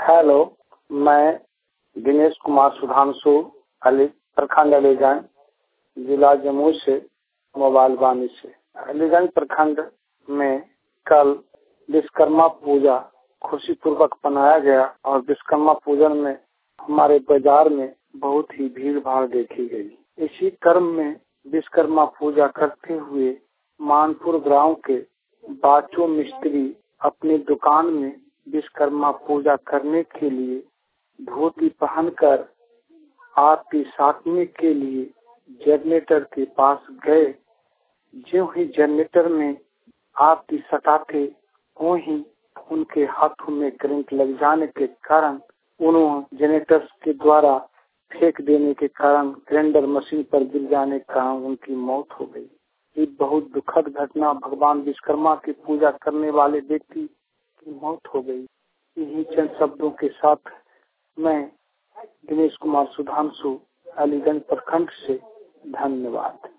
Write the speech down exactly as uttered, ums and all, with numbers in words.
Hello, मैं दिनेश कुमार सुधांशु अली प्रखंड अलीगंज जिला जमुई से मोबाइल वाणी से। अलीगंज प्रखंड में कल विश्वकर्मा पूजा खुशी पूर्वक मनाया गया और विश्वकर्मा पूजन में हमारे बाजार में बहुत ही भीड़ भाड़ देखी गई। इसी क्रम में विश्वकर्मा पूजा करते हुए मानपुर गांव के बाचो मिस्त्री अपनी दुकान में विश्वकर्मा पूजा करने के लिए धोती पहनकर आरती साधने के लिए जनरेटर के पास गए। जो ही जनरेटर में आरती सटाते वो ही उनके हाथों में करंट लग जाने के कारण उन्होंने जनरेटर के द्वारा फेंक देने के कारण ग्राइंडर मशीन पर गिर जाने के कारण उनकी मौत हो गई। ये बहुत दुखद घटना, भगवान विश्वकर्मा की पूजा करने वाले व्यक्ति की मौत हो गई। इन्हीं चंद शब्दों के साथ मैं दिनेश कुमार सुधांशु अलीगंज प्रखंड से धन्यवाद।